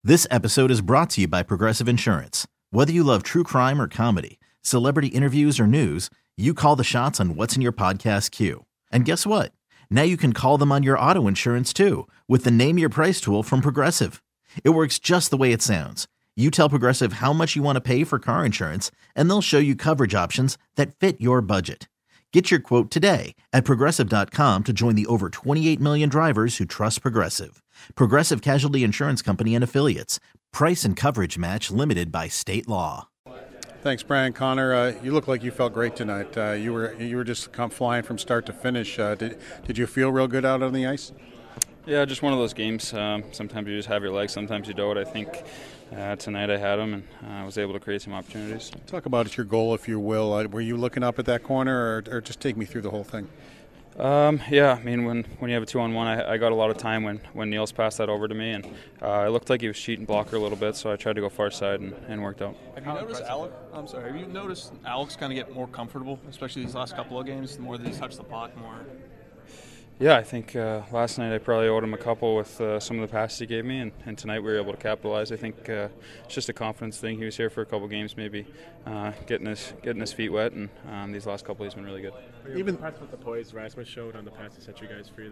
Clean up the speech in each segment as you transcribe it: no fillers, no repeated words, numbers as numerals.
This episode is brought to you by Progressive Insurance. Whether you love true crime or comedy, celebrity interviews or news, you call the shots on what's in your podcast queue. And guess what? Now you can call them on your auto insurance too with the Name Your Price tool from Progressive. It works just the way it sounds. You tell Progressive how much you want to pay for car insurance, and they'll show you coverage options that fit your budget. Get your quote today at Progressive.com to join the over 28 million drivers who trust Progressive. Progressive Casualty Insurance Company and Affiliates. Price and coverage match limited by state law. Thanks, Brian. Connor, you look like you felt great tonight. You were just come flying from start to finish. Did you feel real good out on the ice? Yeah, just one of those games. Sometimes you just have your legs, sometimes you don't. I think tonight I had them, and I was able to create some opportunities. Talk about your goal, if you will. Were you looking up at that corner, or just take me through the whole thing? Yeah, I mean, when you have a 2-on-1, I got a lot of time when Niels passed that over to me, and it looked like he was cheating blocker a little bit, so I tried to go far side and worked out. Have you noticed Alex kind of get more comfortable, especially these last couple of games, the more that he's touched the puck more? Yeah, I think last night I probably owed him a couple with some of the passes he gave me, and tonight we were able to capitalize. I think it's just a confidence thing. He was here for a couple games, maybe getting his feet wet, and these last couple he's been really good. Were you impressed with the poise Rasmus showed on the pass that set you guys free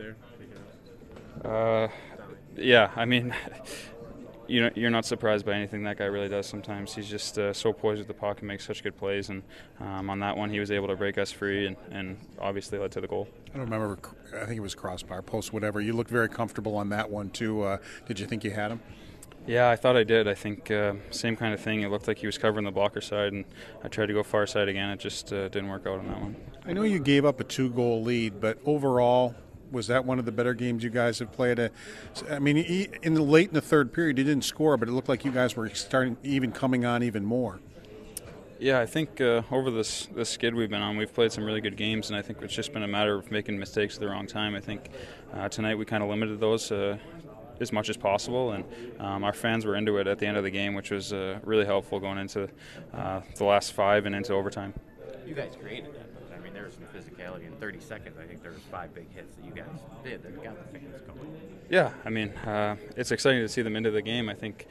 there? Yeah, I mean, you're not surprised by anything that guy really does sometimes. He's just so poised with the puck and makes such good plays, and on that one he was able to break us free and obviously led to the goal. I don't remember. I think it was crossbar, post, whatever. You looked very comfortable on that one too. Did you think you had him? Yeah, I thought I did. I think same kind of thing. It looked like he was covering the blocker side, and I tried to go far side again. It just didn't work out on that one. I know you gave up a 2-goal lead, but overall, was that one of the better games you guys have played? I mean, late in the third period, you didn't score, but it looked like you guys were coming on even more. Yeah, I think over this skid we've been on, we've played some really good games, and I think it's just been a matter of making mistakes at the wrong time. I think tonight we kind of limited those as much as possible, and our fans were into it at the end of the game, which was really helpful going into the last 5 and into overtime. You guys created that. I mean, there was some physicality in 30 seconds. I think there was 5 big hits that you guys did that got the fans going. Yeah, I mean, it's exciting to see them into the game. I think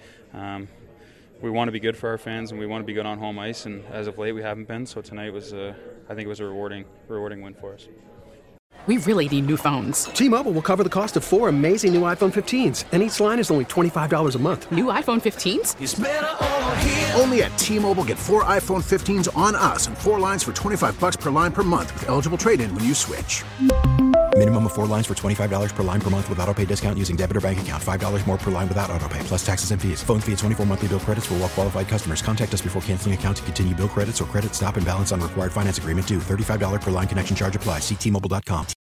we want to be good for our fans, and we want to be good on home ice, and as of late we haven't been, so tonight was I think it was a rewarding win for us. We really need new phones. T-Mobile will cover the cost of 4 amazing new iPhone 15s, and each line is only $25 a month. New iPhone 15s? It's better over here. Only at T-Mobile, get 4 iPhone 15s on us and 4 lines for $25 per line per month with eligible trade-in when you switch. Minimum of 4 lines for $25 per line per month with autopay discount using debit or bank account. $5 more per line without autopay, plus taxes and fees. Phone fee at 24 monthly bill credits for well-qualified customers. Contact us before canceling account to continue bill credits or credit stop and balance on required finance agreement due. $35 per line connection charge applies. See T-Mobile.com.